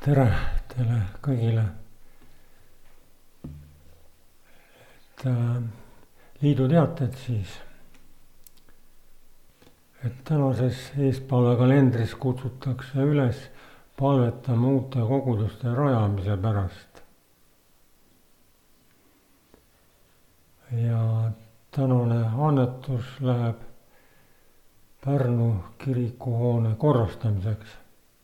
tere teile kõigile. Liidu teated siis, et tänases eespalvekalendris kutsutakse üles palvetama uute koguduste rajamise pärast. Ja tänane annetus läheb Pärnu kirikuhoone korrastamiseks.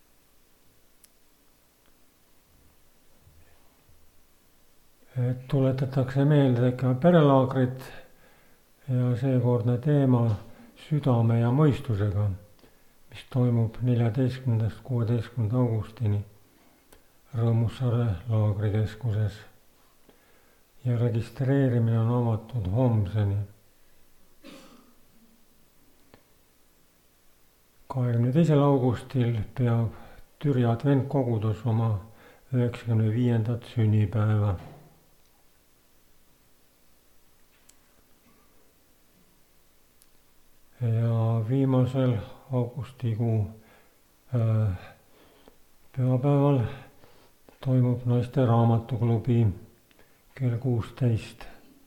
Et tuletatakse meelde ka perelaagrit ja seekordne teema südame ja mõistusega, mis toimub 14.–16. augustini Rõõmussaare laagrikeskuses ja registreerimine on avatud homseni. 22. augustil peab Türi adventkogudus oma 95. sünnipäeva. Ja viimasel augustikuu pühapäeval toimub naiste raamatuklubi kell 16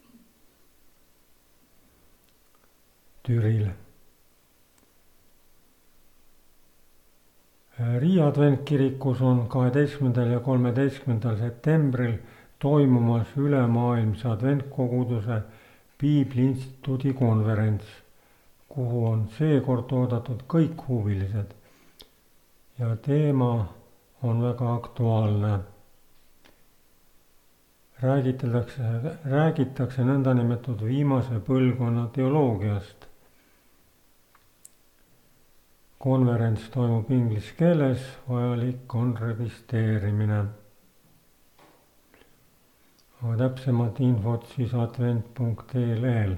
Türil. Riia adventkirikus on 12. ja 13. septembril toimumas ülemaailmse adventkoguduse Piibli Instituudi konverents, kuhu on seekord oodatud kõik huvilised ja teema on väga aktuaalne. Räägitakse nõndanimetatud viimase põlvkonna teoloogiast. Konverents toimub inglise keeles, vajalik on registreerimine. Aga täpsemad infot siis advent.ee lehel.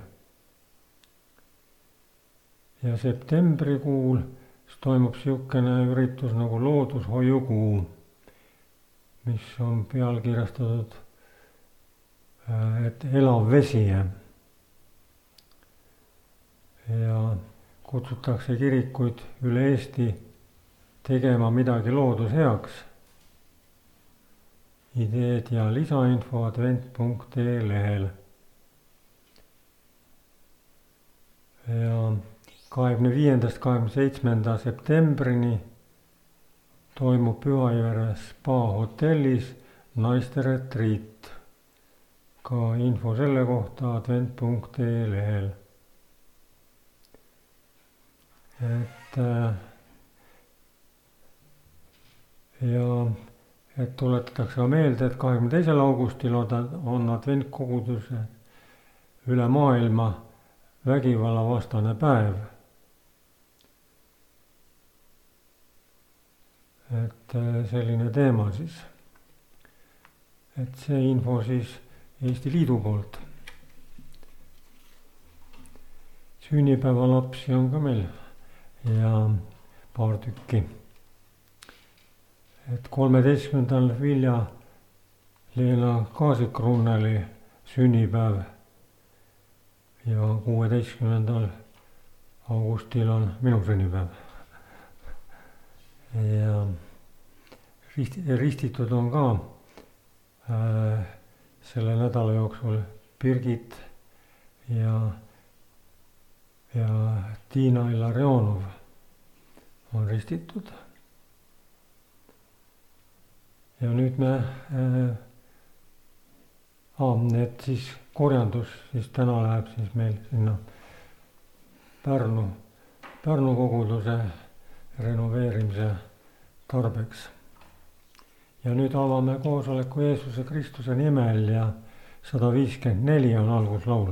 Ja septembrikuul toimub siukene üritus nagu loodushoiukuu, mis on pealkirjastatud, et elav vesi. Ja kutsutakse kirikuid üle Eesti tegema midagi looduse heaks. Ideed ja lisainfo advent.ee lehel. Ja 25. 27. septembrini toimub Pühajärve spa hotellis naiste retriit. Ka info selle kohta advent.ee lehel. Et tuletatakse ka meelde, et 22. augustil on adventkoguduse üle maailma vägivallavastane päev. Et selline teema siis. Et see info siis Eesti Liidu poolt. Sünnipäevalapsi on ka meil ja paar tükki. Et 13. Vilja-Leena Kaasik-Runneli sünnipäev ja 16. augustil on minu sünnipäev. Ja ristitud on ka selle nädala jooksul Birgit ja Tiina Illarionov on ristitud. Ja nüüd need siis korjandus siis täna läheb siis meil sinna Pärnu koguduse renoveerimise tarbeks. Ja nüüd avame koosoleku Jeesuse Kristuse nimel ja 154 on alguslaul.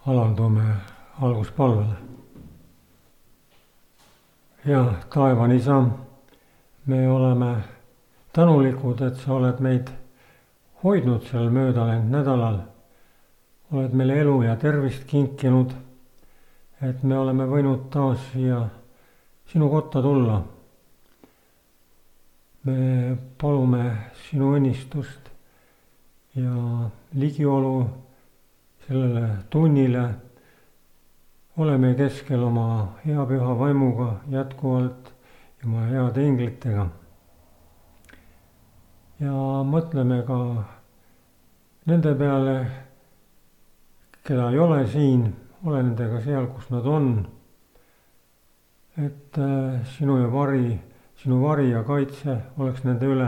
alaldume alguspalvele. ja taevane isa, me oleme tänulikud, et sa oled meid hoidnud sellel möödaläinud nädalal, oled meile elu ja tervist kinkinud, et me oleme võinud taas siia sinu kotta tulla. me palume sinu õnnistust ja ligiolu sellele tunnile. oleme keskel oma hea püha vaimuga jätkuvalt ja oma heade inglitega. ja mõtleme ka nende peale, keda ei ole siin, ole nendega seal, kus nad on. et sinu vari ja kaitse oleks nende üle.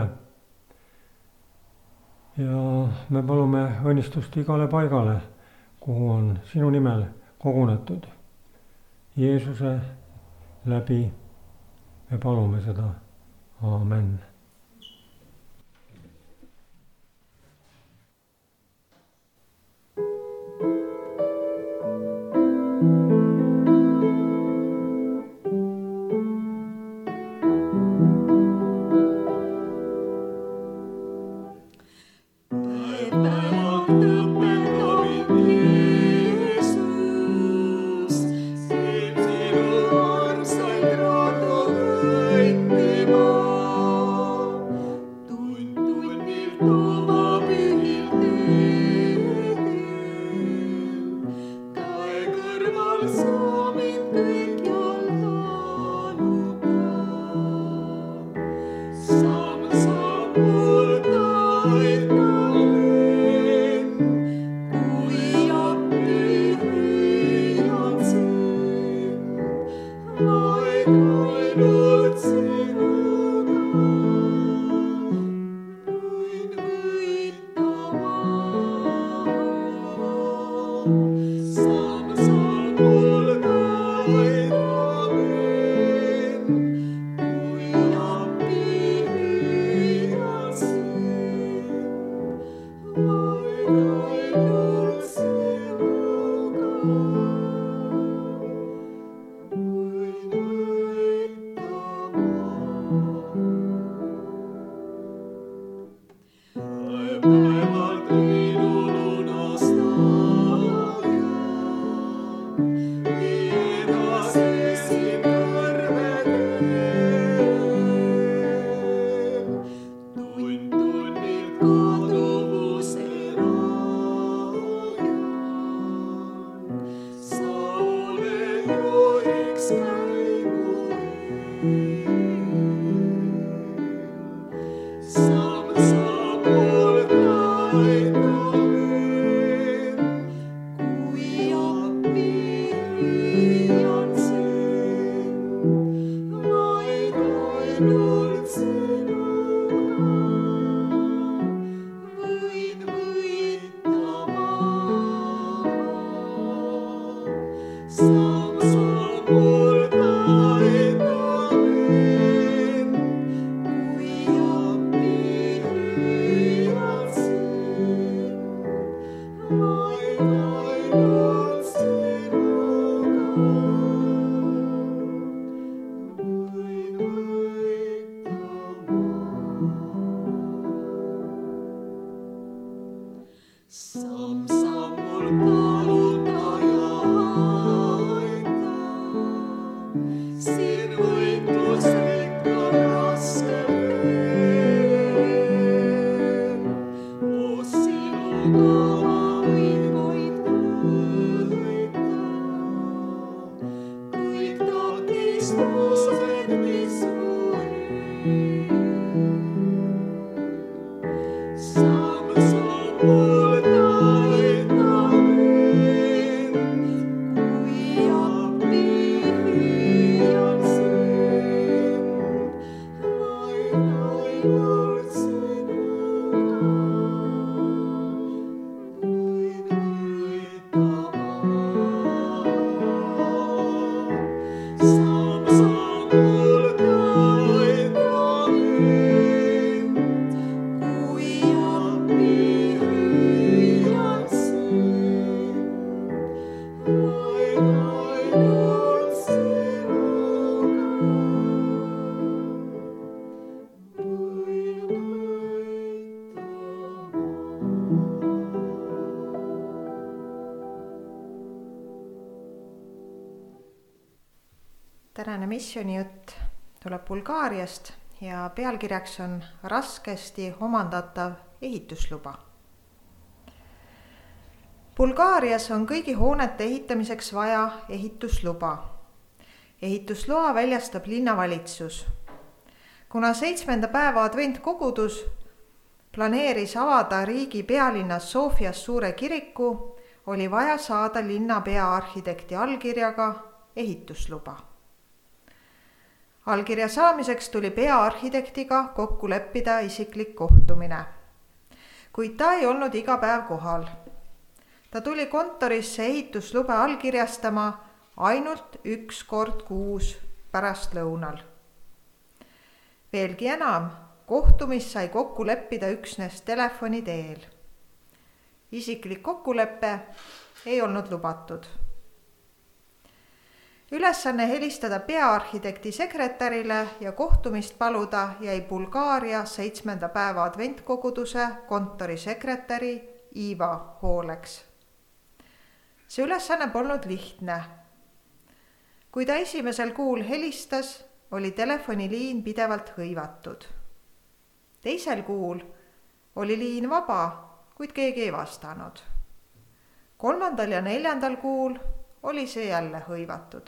ja me palume õnnistust igale paigale, kuhu on sinu nimel kogunetud. Jeesuse läbi me palume seda. Aamen. missioonijutt tuleb Bulgaariast ja pealkirjaks on raskesti omandatav ehitusluba. Bulgaarias on kõigi hoonete ehitamiseks vaja ehitusluba. Ehitusloa väljastab linnavalitsus. Kuna 7. päeva adventkogudus planeeris avada riigi pealinnas Sofias suure kiriku, oli vaja saada linna peaarhitekti allkirjaga ehitusluba. Allkirja saamiseks tuli peaarhitektiga kokku leppida isiklik kohtumine, kuid ta ei olnud iga päev kohal. Ta tuli kontorisse ehitusluba allkirjastama ainult 1 kord kuus pärastlõunal. Veelgi enam, kohtumist sai kokku leppida üksnes telefoni teel. Isiklik kokkulepe ei olnud lubatud. Ülesanne helistada peaarhitekti sekretärile ja kohtumist paluda jäi Bulgaaria 7. päeva adventkoguduse kontori sekretäri Iva hooleks. See ülesanne polnud lihtne. Kui ta esimesel kuul helistas, oli telefoniliin pidevalt hõivatud. Teisel kuul oli liin vaba, kuid keegi ei vastanud. 3. ja 4. kuul oli see jälle hõivatud.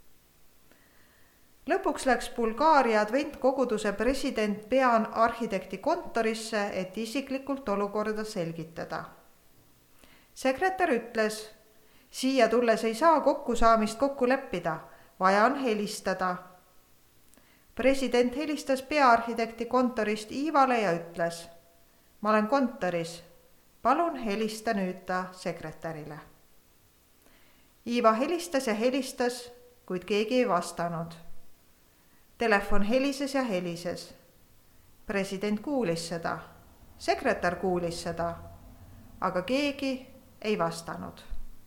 Lõpuks läks Bulgaaria adventkoguduse president peaarhitekti kontorisse, et isiklikult olukorda selgitada. Sekretär ütles, siia tulles ei saa kokkusaamist kokku leppida, vaja on helistada. President helistas peaarhitekti kontorist Iivale ja ütles, ma olen kontoris, palun helista nüüd ta sekretärile. Iiva helistas ja helistas, kuid keegi ei vastanud. Telefon helises ja helises. President kuulis seda, sekretär kuulis seda, aga keegi ei vastanud.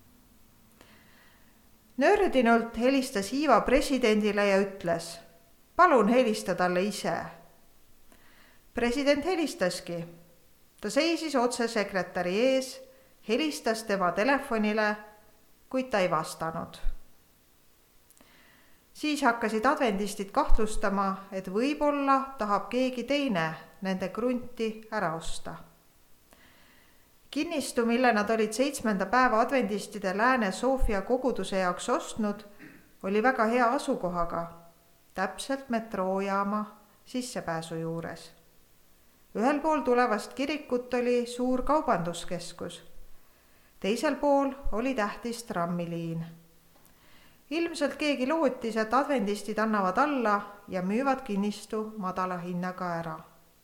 Nördinult helistas Iiva presidendile ja ütles, palun helista talle ise. President helistaski. Ta seisis otse sekretäri ees, helistas tema telefonile, kuid ta ei vastanud. Siis hakkasid adventistid kahtlustama, et võib-olla tahab keegi teine nende krunti ära osta. Kinnistu, mille nad olid 7. päeva adventistide Lääne-Sofia koguduse jaoks ostnud, oli väga hea asukohaga, täpselt metroojaama sissepääsu juures. Ühel pool tulevast kirikut oli suur kaubanduskeskus. Teisel pool oli tähtis trammiliin. Ilmselt keegi lootis, et adventistid annavad alla ja müüvad kinnistu madala hinnaga ära.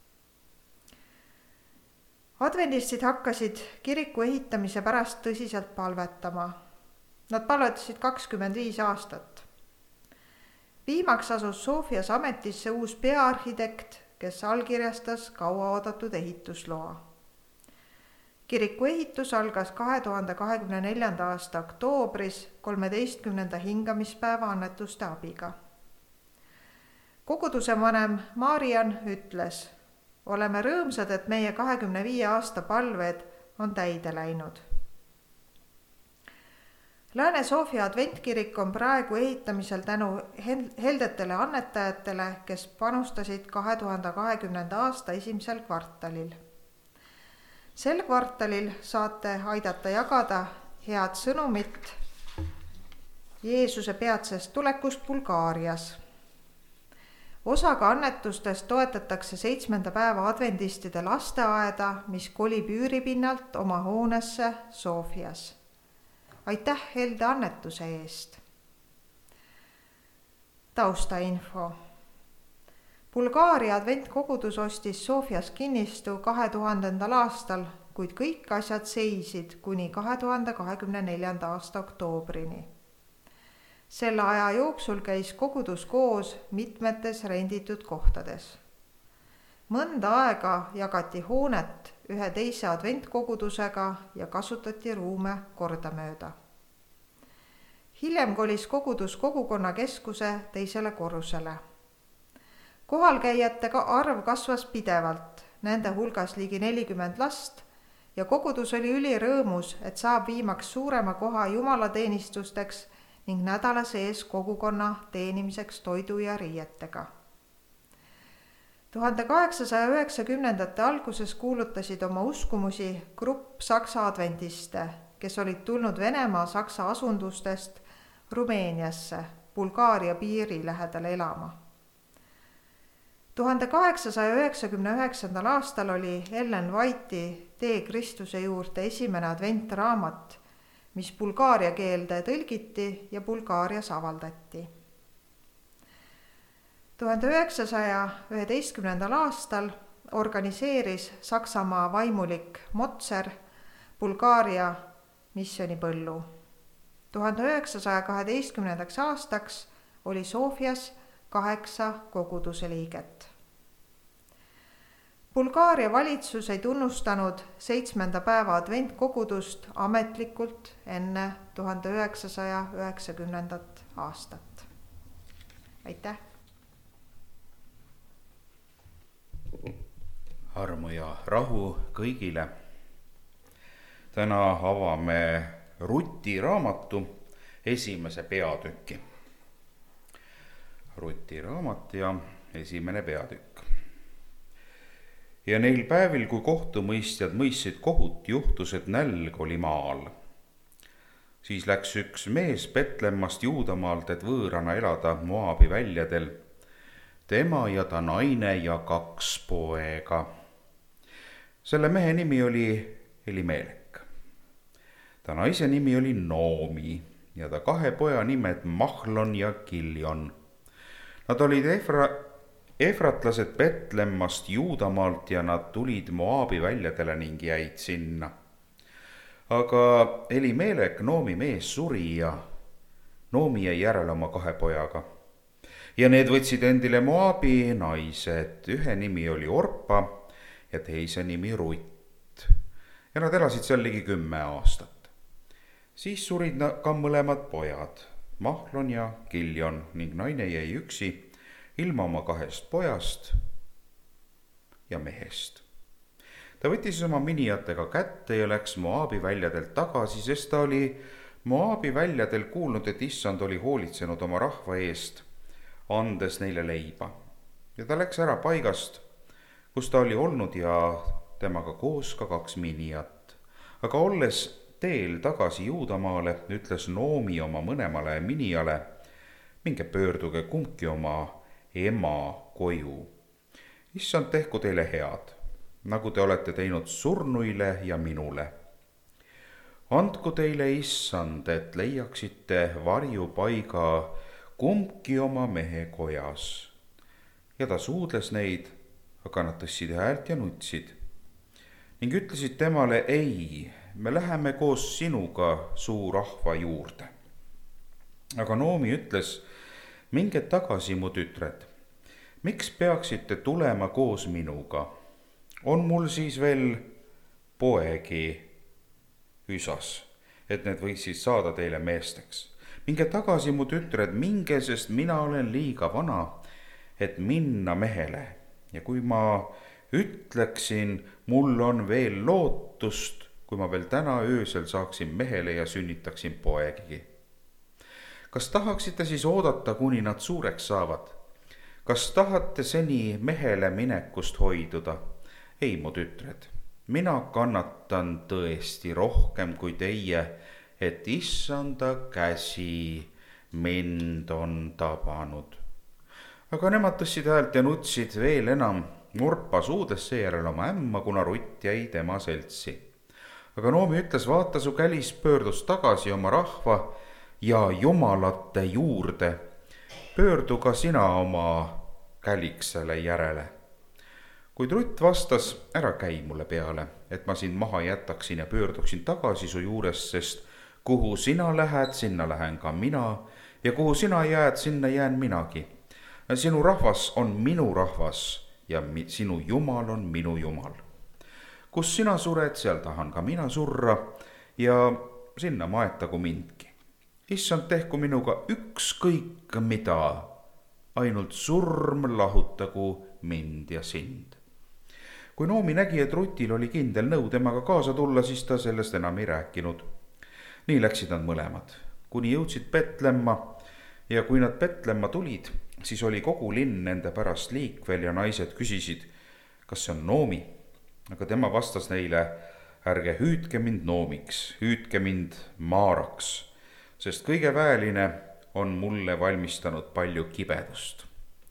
Adventistid hakkasid kiriku ehitamise pärast tõsiselt palvetama. Nad palvetasid 25 aastat. Viimaks asus Sofias ametisse uus peaarhitekt, kes allkirjastas kauaoodatud ehitusloa. Kiriku ehitus algas 2024. aasta oktoobris 13. hingamispäeva annetuste abiga. Koguduse vanem Marian ütles, oleme rõõmsad, et meie 25 aasta palved on täide läinud. Lääne-Sofia adventkirik on praegu ehitamisel tänu heldetele annetajatele, kes panustasid 2020. aasta esimesel kvartalil. Sel kvartalil saate aidata jagada head sõnumit Jeesuse peatsest tulekust Bulgaarias. Osaga annetustest toetatakse 7. päeva adventistide lasteaeda, mis kolib üüripinnalt oma hoonesse Sofias. Aitäh helde annetuse eest. Taustainfo. Bulgaaria adventkogudus ostis Sofias kinnistu 2000. aastal, kuid kõik asjad seisid kuni 2024. aasta oktoobrini. Selle aja jooksul käis kogudus koos mitmetes renditud kohtades. Mõnda aega jagati hoonet ühe teise adventkogudusega ja kasutati ruume kordamööda. Hiljem kolis kogudus kogukonnakeskuse teisele korrusele. Kohalkäijate arv kasvas pidevalt, nende hulgas ligi 40 last ja kogudus oli ülirõõmus, et saab viimaks suurema koha jumalateenistusteks ning nädala sees kogukonna teenimiseks toidu ja riietega. 1890. alguses kuulutasid oma uskumusi grupp saksa adventiste, kes olid tulnud Venemaa saksa asundustest Rumeeniasse, Bulgaaria piiri lähedale elama. 1899. aastal oli Ellen White'i Tee Kristuse juurde esimene adventraamat, mis bulgaaria keelde tõlgiti ja Bulgaarias avaldati. 1911. aastal organiseeris Saksamaa vaimulik Motser Bulgaaria missionipõllu. 1912. aastaks oli Sofias 8 koguduse liiget. Bulgaaria valitsus ei tunnustanud 7. päeva adventkogudust ametlikult enne 1990. aastat. Aitäh! Armu ja rahu kõigile. Täna avame Ruti raamatu esimese peatüki. Ruti raamat ja esimene peatükk. Ja neil päevil, kui kohtumõistjad mõistsid kohut, juhtus, et nälg oli maal. Siis läks üks mees Betlemmast Juudamaalt, et võõrana elada Moabi väljadel. Tema ja ta naine ja 2 poega. Selle mehe nimi oli Elimelek. Ta naise nimi oli Noomi ja ta 2 poja nimed Mahlon ja Kiljon. Nad olid efratlased Betlemmast Juudamaalt ja nad tulid Moabi väljadele ning jäid sinna. Aga Elimelek, Noomi mees, suri ja Noomi jäi järele oma 2 pojaga. Ja need võtsid endile Moabi naised, ühe nimi oli Orpa ja teise nimi Rutt. Ja nad elasid seal ligi 10 aastat. Siis surid ka mõlemad pojad, Mahlon ja Kiljon, ning naine jäi üksi ilma oma 2 pojast ja mehest. Ta võttis oma minijatega kätte ja läks Moabi väljadelt tagasi, sest ta oli Moabi väljadel kuulnud, et issand oli hoolitsenud oma rahva eest, andes neile leiba. Ja ta läks ära paigast, kus ta oli olnud ja temaga koos ka 2 minijat. Aga olles teel tagasi Juudamaale, ütles Noomi oma mõlemale minijale, minge pöörduge kumbki oma ema koju. Issand tehku teile head, nagu te olete teinud surnuile ja minule. Andku teile issand, et leiaksite varjupaiga kumbki oma mehe kojas. Ja ta suudles neid, aga nad tõstsid häält ja nutsid ning ütlesid temale, ei, me läheme koos sinuga suu rahva juurde. Aga Noomi ütles, minge tagasi, mu tütred, miks peaksite tulema koos minuga? On mul siis veel poegi üsas, et need võiksid saada teile meesteks. Minge tagasi, mu tütred, minge, sest mina olen liiga vana, et minna mehele. Ja kui ma ütleksin, mul on veel lootust, kui ma veel täna öösel saaksin mehele ja sünnitaksin poegigi. Kas tahaksite siis oodata, kuni nad suureks saavad? Kas tahate seni mehele minekust hoiduda? Ei, mu tütred, mina kannatan tõesti rohkem kui teie, et issanda käsi mind on tabanud. Aga nemad tõstsid häält ja nutsid veel enam. Orpa suudles seejärel oma ämma, kuna Rutt jäi tema seltsi. Aga Noomi ütles, vaata, su kälis pöördus tagasi oma rahva ja jumalate juurde. Pöördu ka sina oma käliksele järele. Kuid Rutt vastas, ära käi mulle peale, et ma sind maha jätaksin ja pöörduksin tagasi su juurest, sest kuhu sina lähed, sinna lähen ka mina ja kuhu sina jääd, sinna jään minagi. Sinu rahvas on minu rahvas ja sinu jumal on minu jumal. Kus sina sured, seal tahan ka mina surra ja sinna maetagu mindki. Issand, tehku minuga ükskõik mida, ainult surm lahutagu mind ja sind. Kui Noomi nägi, et Rutil oli kindel nõu temaga kaasa tulla, siis ta sellest enam ei rääkinud. Nii läksid nad mõlemad. kuni jõudsid Petlemma ja kui nad Petlemma tulid, siis oli kogu linn nende pärast liikvel ja naised küsisid, kas see on Noomi. Aga tema vastas neile, ärge hüüdke mind Noomiks, hüüdke mind Maaraks, sest kõige väeline on mulle valmistanud palju kibedust.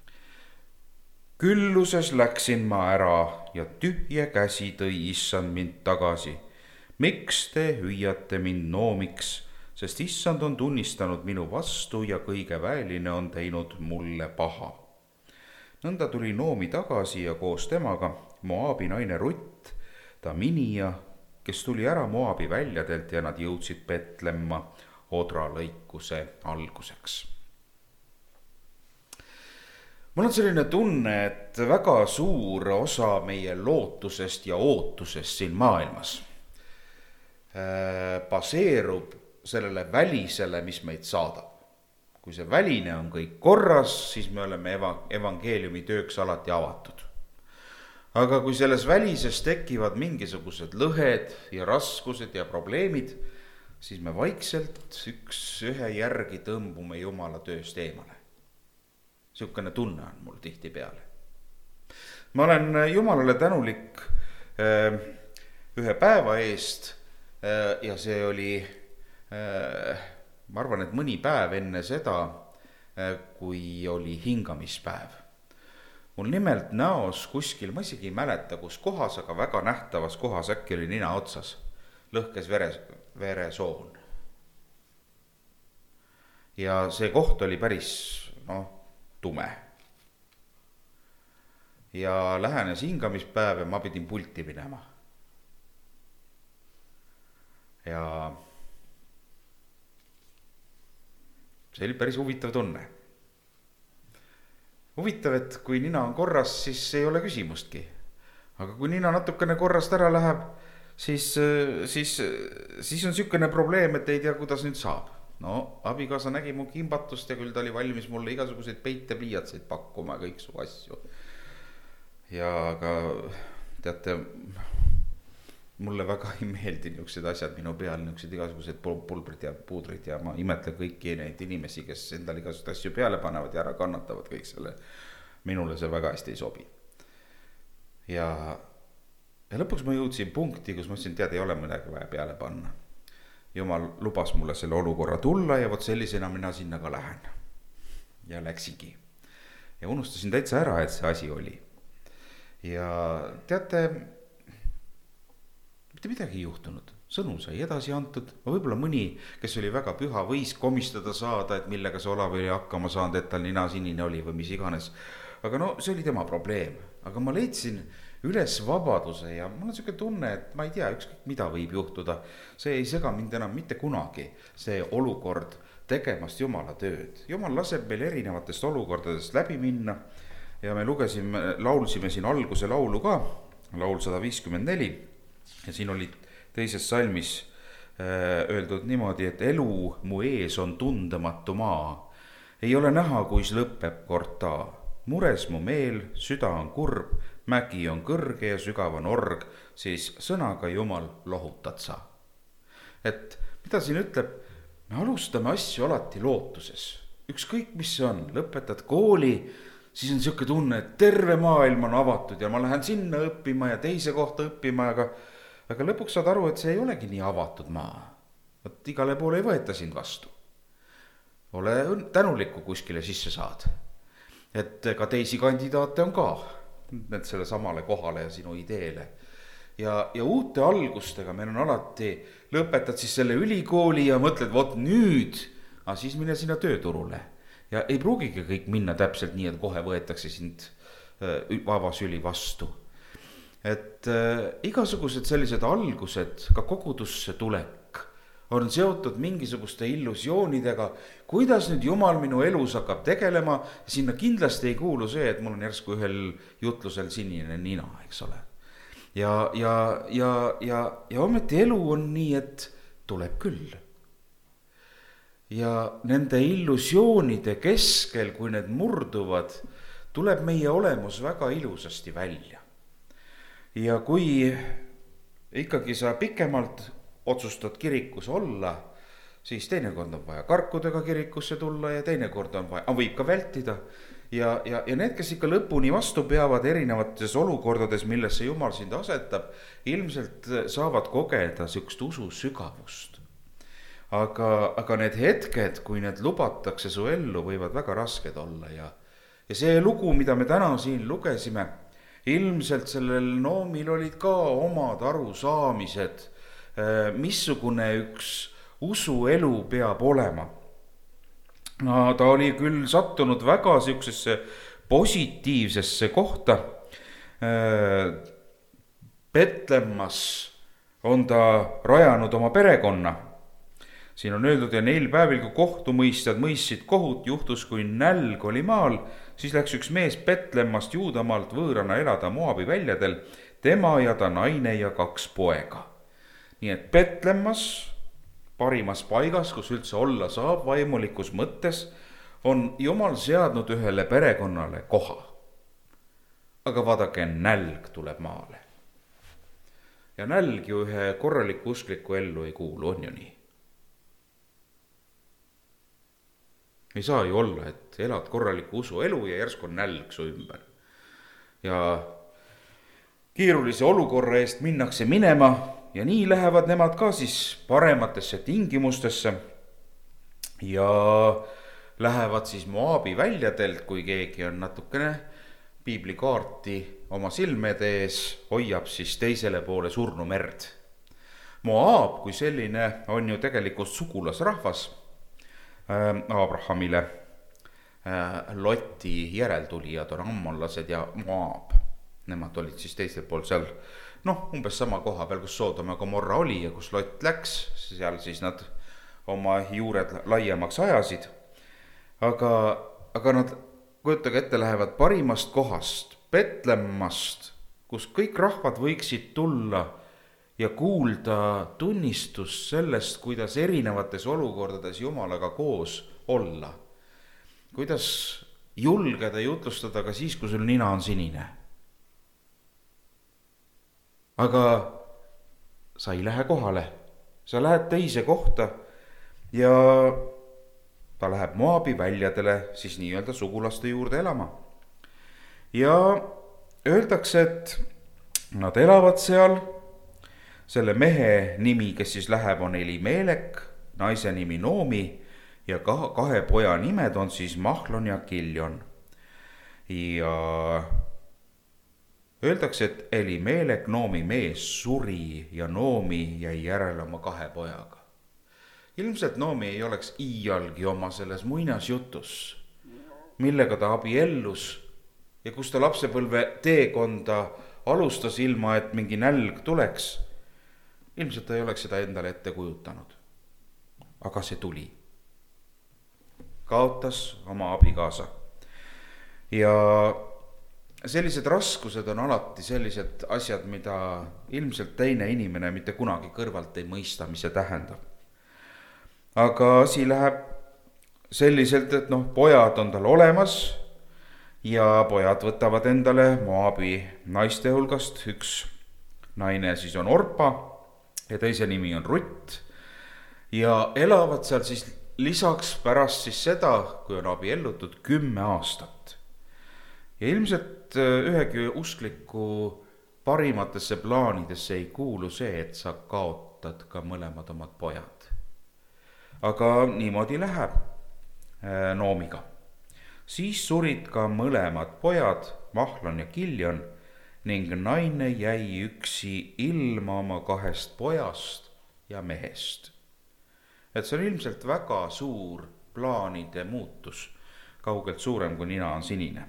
Külluses läksin ma ära ja tühje käsi tõi issand mind tagasi. Miks te hüüate mind Noomiks, sest issand on tunnistanud minu vastu ja kõige väeline on teinud mulle paha. Nõnda tuli Noomi tagasi ja koos temaga Moabi naine Rutt, ta Minija, kes tuli ära Moabi väljadelt ja nad jõudsid Petlemma Odra lõikuse alguseks. Mul on selline tunne, et väga suur osa meie lootusest ja ootusest siin maailmas baseerub sellele välisele, mis meid saadab. Kui see väline on kõik korras, siis me oleme evangeeliumi tööks alati avatud. Aga kui selles välises tekivad mingisugused lõhed ja raskused ja probleemid, siis me vaikselt ühe järgi tõmbume Jumala tööst eemale. Siukene tunne on mul tihtipeale. Ma olen Jumalale tänulik ühe päeva eest ja see oli, ma arvan, et mõni päev enne seda, kui oli hingamispäev. Mul nimelt näos kuskil, ma isegi ei mäleta, kus kohas, aga väga nähtavas kohas, äkki oli nina otsas, lõhkes veresoon. Ja see koht oli päris, tume. Ja lähenes hingamispäev ja ma pidin pulti minema. Ja see oli päris huvitav tunne. Huvitav, et kui nina on korras, siis ei ole küsimustki. Aga kui nina natukene korrast ära läheb, siis on sükene probleem, et ei tea, kuidas nüüd saab. Abikaasa nägi mu kimbatust ja küll ta oli valmis mulle igasuguseid peitepliiatseid pakkuma ja kõik su asju. Ja aga teate, mulle väga ei meeldi niisugused asjad minu peal, niisugused igasugused pulbrid ja puudrid ja ma imetlen kõiki neid inimesi, kes endal igasugused asju peale panevad ja ära kannatavad kõik selle. Minule see väga hästi ei sobi. Ja lõpuks ma jõudsin punkti, kus ma ütlesin, tead, ei ole midagi vaja peale panna. Jumal lubas mulle selle olukorra tulla ja vot sellisena mina sinna ka lähen. Ja läksigi. Ja unustasin täitsa ära, et see asi oli. Ja teate, mitte midagi ei juhtunud. Sõnum sai edasi antud. Võib-olla mõni, kes oli väga püha, võis komistada saada, et millega see Olav oli hakkama saanud, et tal nina sinine oli või mis iganes. Aga see oli tema probleem. Aga ma leidsin üles vabaduse ja mul on selline tunne, et ma ei tea, ükskõik mida võib juhtuda. See ei sega mind enam mitte kunagi, see olukord tegemast Jumala tööd. Jumal laseb meil erinevatest olukordadest läbi minna ja me laulsime siin alguse laulu ka, laul 154 ja siin oli teises salmis öeldud niimoodi, et elu mu ees on tundematu maa, ei ole näha, kuis lõpeb kord ta. Mures mu meel, süda on kurb, mägi on kõrge ja sügav on org, siis sõnaga Jumal lohutad sa. Et mida siin ütleb, me alustame asju alati lootuses. Ükskõik mis see on, lõpetad kooli, siis on selline tunne, et terve maailm on avatud ja ma lähen sinna õppima ja teise kohta õppima, aga lõpuks saad aru, et see ei olegi nii avatud maa. Võt igale poole ei võeta sind vastu. Ole tänulikku kuskile sisse saad. Et ka teisi kandidaate on ka need selle samale kohale ja sinu ideele. Ja uute algustega meil on alati, lõpetad siis selle ülikooli ja mõtled, vot nüüd, aga siis mine sinna tööturule. Ja ei pruugigi kõik minna täpselt nii, et kohe võetakse sind vabasüli vastu. Et igasugused sellised algused, ka kogudusse tulek, on seotud mingisuguste illusioonidega, kuidas nüüd Jumal minu elus hakkab tegelema. Sinna kindlasti ei kuulu see, et mul on järsku ühel jutlusel sinine nina, eks ole. Ja ometi elu on nii, et tuleb küll. Ja nende illusioonide keskel, kui need murduvad, tuleb meie olemus väga ilusasti välja. Ja kui ikkagi sa pikemalt otsustad kirikus olla, siis teinekord on vaja karkudega kirikusse tulla ja teinekord on vaja, võib ka vältida. Ja need, kes ikka lõpuni vastu peavad erinevates olukordades, millesse Jumal sind asetab, ilmselt saavad kogeda sihukest usu sügavust. Aga need hetked, kui need lubatakse su ellu, võivad väga rasked olla ja see lugu, mida me täna siin lugesime, ilmselt sellel Noomil olid ka omad arusaamised, missugune üks usuelu peab olema. No ta oli küll sattunud väga sihukesesse positiivsesse kohta. Petlemmas on ta rajanud oma perekonna. Siin on öeldud, ja neil päevil, kui kohtumõistjad mõistsid kohut, juhtus, kui nälg oli maal, siis läks üks mees Petlemmast Juudamaalt võõrana elada Moabi väljadel, tema ja ta naine ja 2 poega. Nii et Petlemmas, parimas paigas, kus üldse olla saab vaimulikus mõttes, on Jumal seadnud ühele perekonnale koha. Aga vaadake, nälg tuleb maale. Ja nälg ju ühe korraliku uskliku ellu ei kuulu, on ju nii? Ei saa ju olla, et elad korraliku usu elu ja järsku on nälg su ümber. Ja keerulise olukorra eest minnakse minema ja nii lähevad nemad ka siis parematesse tingimustesse ja lähevad siis Moabi väljadelt, kui keegi on natukene piiblikaarti oma silmede ees, hoiab siis teisele poole Surnumerd. Moab kui selline on ju tegelikult sugulasrahvas Abrahamile. Loti järeltulijad on ammonlased ja Moab. Nemad olid siis teisel pool seal, umbes sama koha peal, kus Soodom ja Gomorra oli ja kus Lot läks, seal siis nad oma juured laiemaks ajasid. Aga nad, kujutage ette, lähevad parimast kohast, Petlemmast, kus kõik rahvad võiksid tulla ja kuulda tunnistust sellest, kuidas erinevates olukordades Jumalaga koos olla. Kuidas julgeda jutlustada ka siis, kui sul nina on sinine. Aga sa ei lähe kohale, sa lähed teise kohta ja ta läheb Moabi väljadele siis nii-öelda sugulaste juurde elama. Ja öeldakse, et nad elavad seal, selle mehe nimi, kes siis läheb, on Elimelek, naise nimi Noomi ja 2 poja nimed on siis Mahlon ja Kiljon. Ja öeldakse, et Elimelek, Noomi mees, suri ja Noomi jäi järele oma 2 pojaga. Ilmselt Noomi ei oleks iialgi oma selles muinasjutus, millega ta abiellus ja kus ta lapsepõlve teekonda alustas ilma, et mingi nälg tuleks. Ilmselt ta ei oleks seda endale ette kujutanud. Aga see tuli. Kaotas oma abikaasa. Ja sellised raskused on alati sellised asjad, mida ilmselt teine inimene mitte kunagi kõrvalt ei mõista, mis see tähendab. Aga asi läheb selliselt, et pojad on tal olemas ja pojad võtavad endale Moabi naiste hulgast. Üks naine siis on Orpa ja teise nimi on Rutt ja elavad seal siis lisaks pärast siis seda, kui on abiellutud 10 aastat. Ja ilmselt ühegi uskliku parimatesse plaanidesse ei kuulu see, et sa kaotad ka mõlemad omad pojad. Aga niimoodi läheb Noomiga. Siis surid ka mõlemad pojad, Mahlon ja Kiljon, ning naine jäi üksi ilma oma 2 pojast ja mehest. Et see on ilmselt väga suur plaanide muutus, kaugelt suurem kui nina on sinine.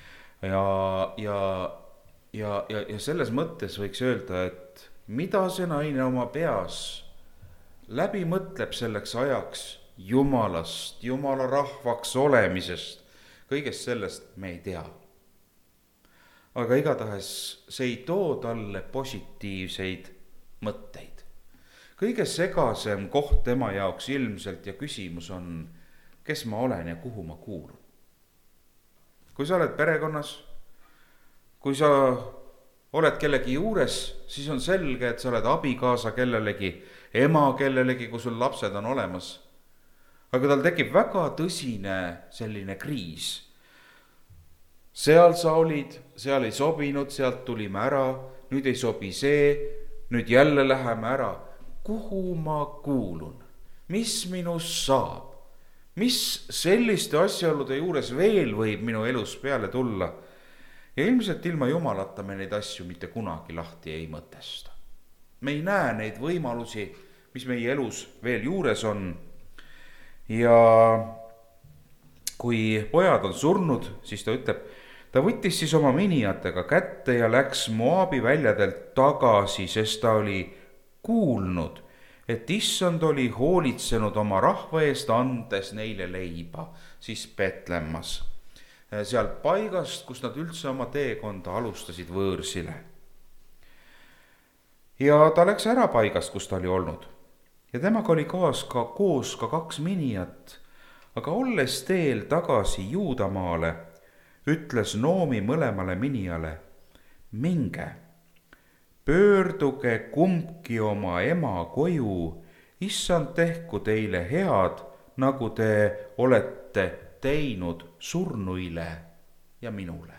Ja selles mõttes võiks öelda, et mida see naine oma peas läbi mõtleb selleks ajaks Jumalast, Jumala rahvaks olemisest, kõigest sellest me ei tea. Aga igatahes see ei too talle positiivseid mõtteid. Kõige segasem koht tema jaoks ilmselt ja küsimus on, kes ma olen ja kuhu ma kuulun. Kui sa oled perekonnas, kui sa oled kellegi juures, siis on selge, et sa oled abikaasa kellelegi, ema kellelegi, kui sul lapsed on olemas. aga tal tekib väga tõsine selline kriis. Seal sa olid, seal ei sobinud, sealt tulime ära, nüüd ei sobi see, nüüd jälle läheme ära. Kuhu ma kuulun? Mis minust saab? Mis selliste asjaolude juures veel võib minu elus peale tulla? Ja ilmselt ilma Jumalata me neid asju mitte kunagi lahti ei mõtesta. Me ei näe neid võimalusi, mis meie elus veel juures on. Ja kui pojad on surnud, siis ta ütleb, ta võttis siis oma minijatega kätte ja läks Moabi väljadelt tagasi, sest ta oli kuulnud, et issand oli hoolitsenud oma rahva eest, andes neile leiba, siis Betlemmas, sealt paigast, kus nad üldse oma teekonda alustasid võõrsile. Ja ta läks ära paigast, kus ta oli olnud. Ja temaga oli koos ka 2 minijat, aga olles teel tagasi Juudamaale, ütles Noomi mõlemale minijale, minge, pöörduge kumbki oma ema koju, issand tehku teile head, nagu te olete teinud surnuile ja minule.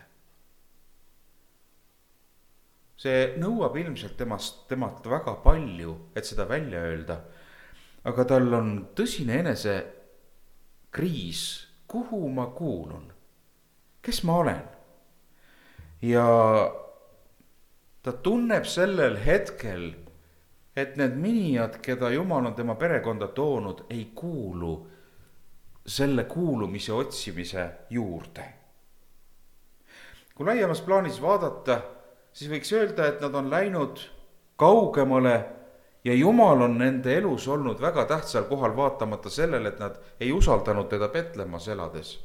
See nõuab ilmselt temalt väga palju, et seda välja öelda, aga tal on tõsine enesekriis, kuhu ma kuulun, kes ma olen. Ja ta tunneb sellel hetkel, et need minijad, keda Jumal on tema perekonda toonud, ei kuulu selle kuulumise otsimise juurde. Kui laiemas plaanis vaadata, siis võiks öelda, et nad on läinud kaugemale ja Jumal on nende elus olnud väga tähtsal kohal, vaatamata sellele, et nad ei usaldanud teda Betlemmas elades.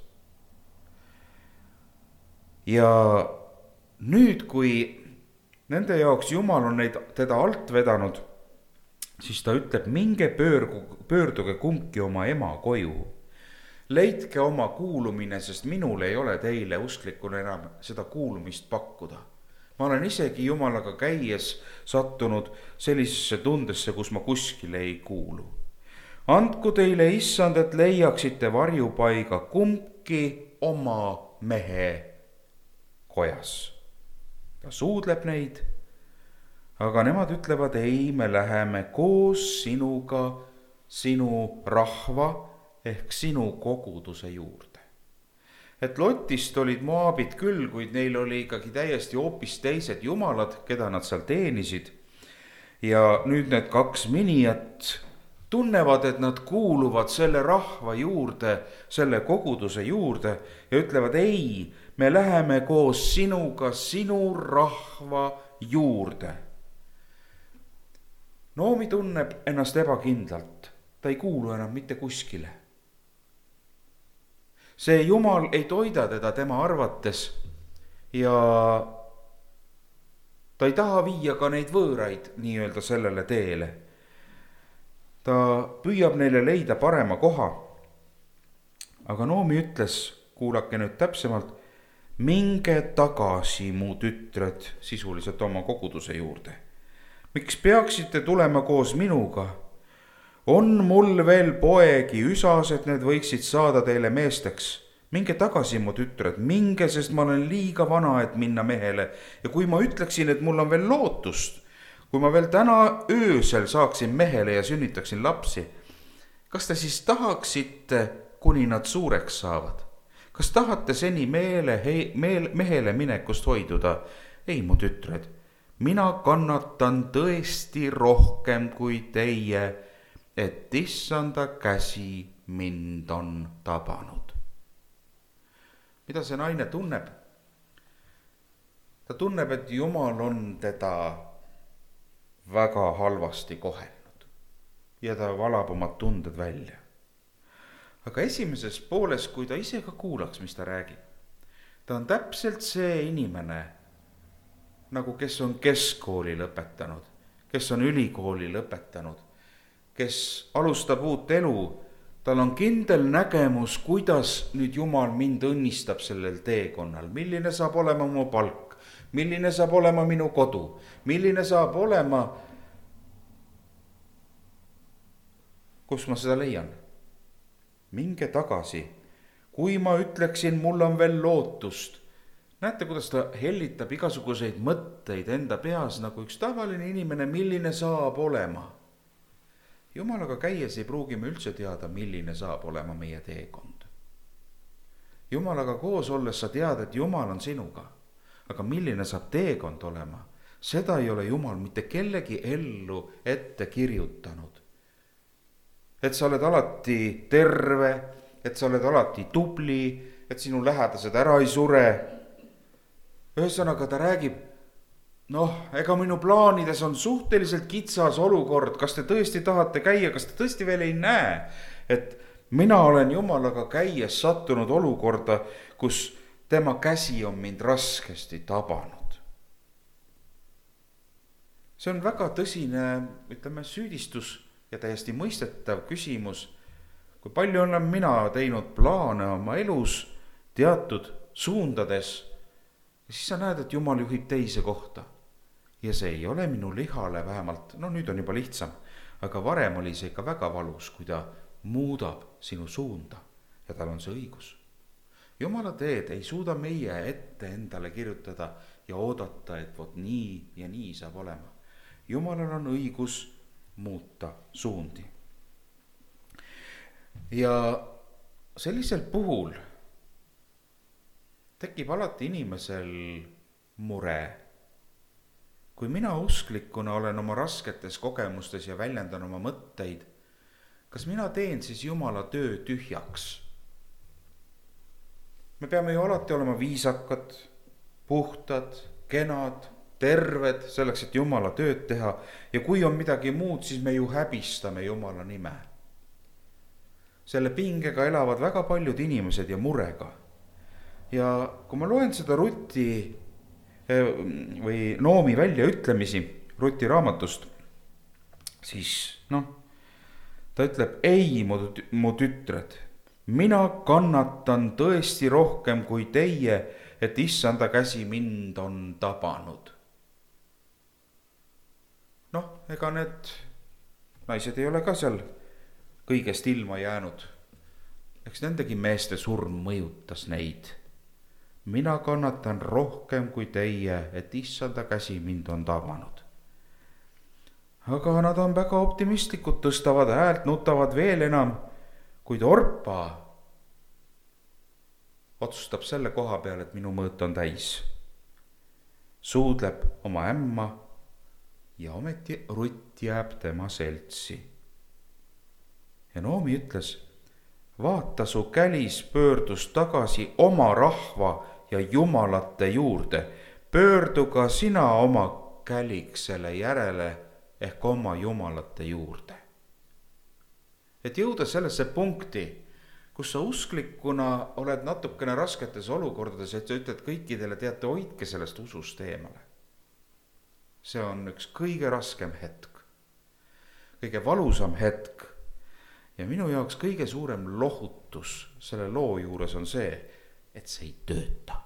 Ja nüüd, kui nende jaoks Jumal on teda alt vedanud, siis ta ütleb, minge pöörduge kumbki oma ema koju. Leidke oma kuulumine, sest minul ei ole teile usklikuna enam seda kuulumist pakkuda. Ma olen isegi Jumalaga käies sattunud sellisesse tundesse, kus ma kuskile ei kuulu. Andku teile issand, et leiaksite varjupaiga kumbki oma mehe kojas. Ta suudleb neid, aga nemad ütlevad, ei, me läheme koos sinuga, sinu rahva ehk sinu koguduse juurde. Et Lotist olid Moabid küll, kuid neil oli ikkagi täiesti hoopis teised jumalad, keda nad seal teenisid. Ja nüüd need 2 minijat tunnevad, et nad kuuluvad selle rahva juurde, selle koguduse juurde ja ütlevad, ei, me läheme koos sinuga, sinu rahva juurde. Noomi tunneb ennast ebakindlalt, ta ei kuulu enam mitte kuskile. See Jumal ei toida teda tema arvates ja ta ei taha viia ka neid võõraid nii-öelda sellele teele. Ta püüab neile leida parema koha. Aga Noomi ütles, kuulake nüüd täpsemalt, minge tagasi, mu tütred, sisuliselt oma koguduse juurde. Miks peaksite tulema koos minuga? On mul veel poegi üsas, et need võiksid saada teile meesteks. Minge tagasi, mu tütred, minge, sest ma olen liiga vana, et minna mehele. Ja kui ma ütleksin, et mul on veel lootust, kui ma veel täna öösel saaksin mehele ja sünnitaksin lapsi, kas te siis tahaksite, kuni nad suureks saavad? Kas tahate seni mehele minekust hoiduda? Ei, mu tütred, mina kannatan tõesti rohkem kui teie, et issanda käsi mind on tabanud. Mida see naine tunneb? Ta tunneb, et Jumal on teda väga halvasti kohelnud ja ta valab omad tunded välja. Aga esimeses pooles, kui ta ise ka kuulaks, mis ta räägib, ta on täpselt see inimene, nagu kes on keskkooli lõpetanud, kes on ülikooli lõpetanud, kes alustab uut elu, tal on kindel nägemus, kuidas nüüd Jumal mind õnnistab sellel teekonnal, milline saab olema mu palk, milline saab olema minu kodu, milline saab olema, kus ma seda leian. minge tagasi. kui ma ütleksin, mul on veel lootust. Näete, kuidas ta hellitab igasuguseid mõtteid enda peas nagu üks tavaline inimene, milline saab olema. Jumalaga käies ei pruugi me üldse teada, milline saab olema meie teekond. Jumalaga koos olles sa tead, et Jumal on sinuga. Aga milline saab teekond olema, seda ei ole Jumal mitte kellegi ellu ette kirjutanud. Et sa oled alati terve, et sa oled alati tubli, et sinu lähedased ära ei sure. Ühesõnaga ta räägib, ega minu plaanides on suhteliselt kitsas olukord, kas te tõesti tahate käia, kas te tõesti veel ei näe, et mina olen Jumalaga käies sattunud olukorda, kus tema käsi on mind raskesti tabanud. See on väga tõsine, süüdistus ja täiesti mõistetav küsimus. Kui palju olen mina teinud plaane oma elus teatud suundades, siis sa näed, et Jumal juhib teise kohta. Ja see ei ole minu lihale vähemalt, nüüd on juba lihtsam, aga varem oli see ikka väga valus, kui ta muudab sinu suunda ja tal on see õigus. Jumala teed ei suuda meie ette endale kirjutada ja oodata, et vot nii ja nii saab olema. Jumalal on õigus muuta suundi. Ja sellisel puhul tekib alati inimesel mure. Kui mina usklikuna olen oma rasketes kogemustes ja väljendan oma mõtteid, kas mina teen siis Jumala töö tühjaks? Me peame ju alati olema viisakad, puhtad, kenad, terved, selleks, et Jumala tööd teha. Ja kui on midagi muud, siis me ju häbistame Jumala nime. Selle pingega elavad väga paljud inimesed ja murega. Ja kui ma loen seda Ruti või Noomi väljaütlemisi Ruti raamatust, siis ta ütleb, ei mu tütred, mina kannatan tõesti rohkem kui teie, et issanda käsi mind on tabanud. Ega need naised ei ole ka seal kõigest ilma jäänud. Eks nendegi meeste surm mõjutas neid. Mina kannatan rohkem kui teie, et issanda käsi mind on tabanud. Aga nad on väga optimistlikud, tõstavad häält, nutavad veel enam, kuid Orpa otsustab selle koha peal, et minu mõõt on täis. Suudleb oma ämma ja ometi Rutt jääb tema seltsi. Ja Noomi ütles, vaata su kälis pöördus tagasi oma rahva ja jumalate juurde. Pöördu ka sina oma käliksele järele ehk oma jumalate juurde. Et jõuda sellesse punkti, kus sa usklikuna oled natukene rasketes olukordades, et sa ütled kõikidele, teate, hoidke sellest usust eemale. See on üks kõige raskem hetk, kõige valusam hetk ja minu jaoks kõige suurem lohutus selle loo juures on see, et see ei tööta.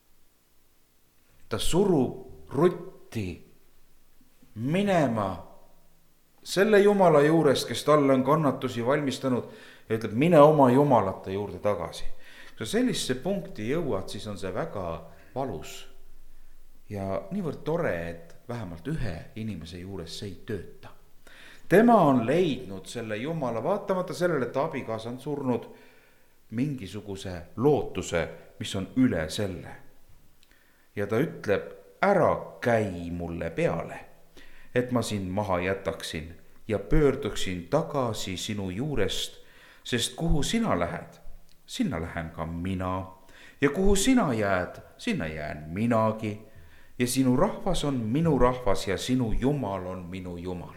Ta surub Rutti minema selle Jumala juurest, kes talle on kannatusi valmistanud ja ütleb, mine oma jumalate juurde tagasi. Kui sa sellisse punkti jõuad, siis on see väga valus ja niivõrd tore, et vähemalt ühe inimese juures see ei tööta. Tema on leidnud selle Jumala, vaatamata sellele, et abikaasa on surnud, mingisuguse lootuse, mis on üle selle. Ja ta ütleb, ära käi mulle peale, et ma sind maha jätaksin ja pöörduksin tagasi sinu juurest, sest kuhu sina lähed, sinna lähen ka mina ja kuhu sina jääd, sinna jään minagi ja sinu rahvas on minu rahvas ja sinu Jumal on minu Jumal.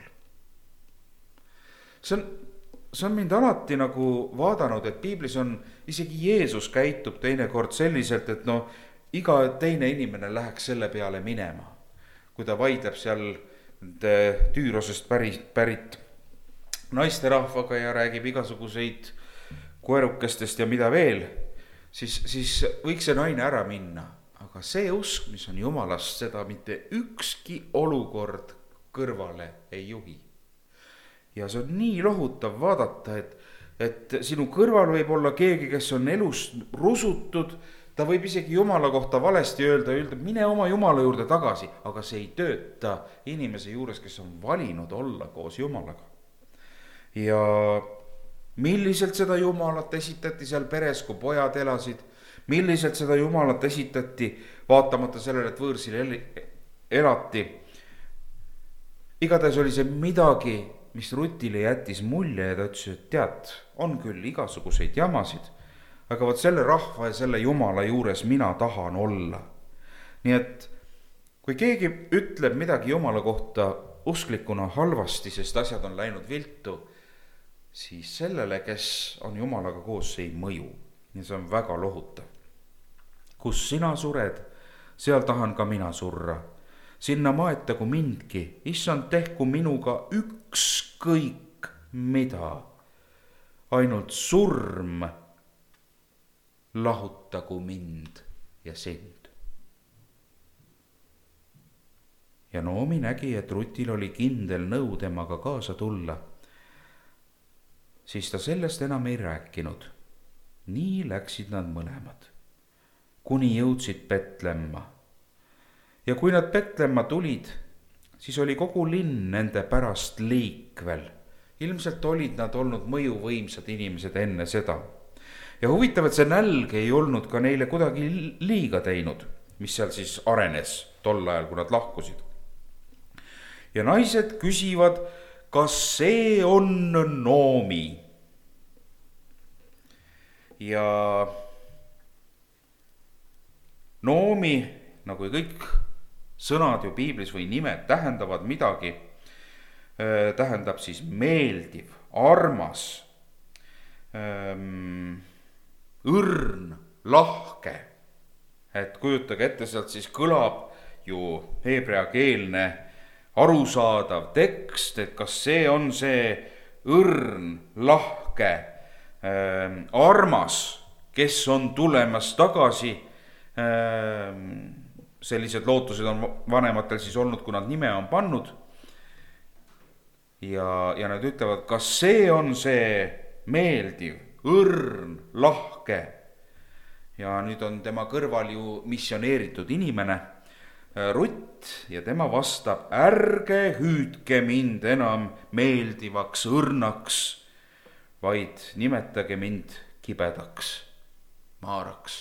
See on mind alati nagu vaadanud, et piiblis on isegi Jeesus käitub teinekord selliselt, et iga teine inimene läheks selle peale minema. Kui ta vaidleb seal Tüürosest pärit naisterahvaga ja räägib igasuguseid koerukestest ja mida veel, siis võiks see naine ära minna. Aga see usk, mis on Jumalast, seda mitte ükski olukord kõrvale ei juhi. Ja see on nii lohutav vaadata, et et sinu kõrval võib olla keegi, kes on elust rusutud, ta võib isegi Jumala kohta valesti öelda, mine oma Jumala juurde tagasi, aga see ei tööta inimese juures, kes on valinud olla koos Jumalaga. Ja milliselt seda Jumalat esitati seal peres, kui pojad elasid, milliselt seda Jumalat esitati, vaatamata sellele, et võõrsil elati. Igatahes oli see midagi, mis Rutile jättis mulje ja ta ütles, et tead, on küll igasuguseid jamasid, aga vot selle rahva ja selle Jumala juures mina tahan olla. Nii et kui keegi ütleb midagi Jumala kohta usklikuna halvasti, sest asjad on läinud viltu, siis sellele, kes on Jumalaga koos, see ei mõju. Ja see on väga lohutav. Kus sina sured, seal tahan ka mina surra. Sinna maetagu mindki, issand tehku minuga ükskõik mida. Ainult surm lahutagu mind ja sind. Ja Noomi nägi, et Rutil oli kindel nõu temaga kaasa tulla. Siis ta sellest enam ei rääkinud. Nii läksid nad mõlemad, kuni jõudsid Betlemma. Ja kui nad Betlemma tulid, siis oli kogu linn nende pärast liikvel. Ilmselt olid nad olnud mõjuvõimsad inimesed enne seda. Ja huvitav, et see nälg ei olnud ka neile kuidagi liiga teinud, mis seal siis arenes tol ajal, kui nad lahkusid. Ja naised küsivad, kas see on Noomi? Ja Noomi, nagu kõik sõnad ju piiblis või nimed tähendavad midagi, tähendab siis meeldiv, armas, õrn, lahke. Et kujutage ette, sealt siis kõlab ju heebreakeelne arusaadav tekst, et kas see on see õrn, lahke, armas, kes on tulemas tagasi. Sellised lootused on vanematel siis olnud, kui nad nime on pannud. Ja nad ütlevad, kas see on see meeldiv, õrn, lahke. Ja nüüd on tema kõrval ju missioneeritud inimene, Rutt, ja tema vastab, ärge hüüdke mind enam meeldivaks, õrnaks, vaid nimetage mind kibedaks, maaraks.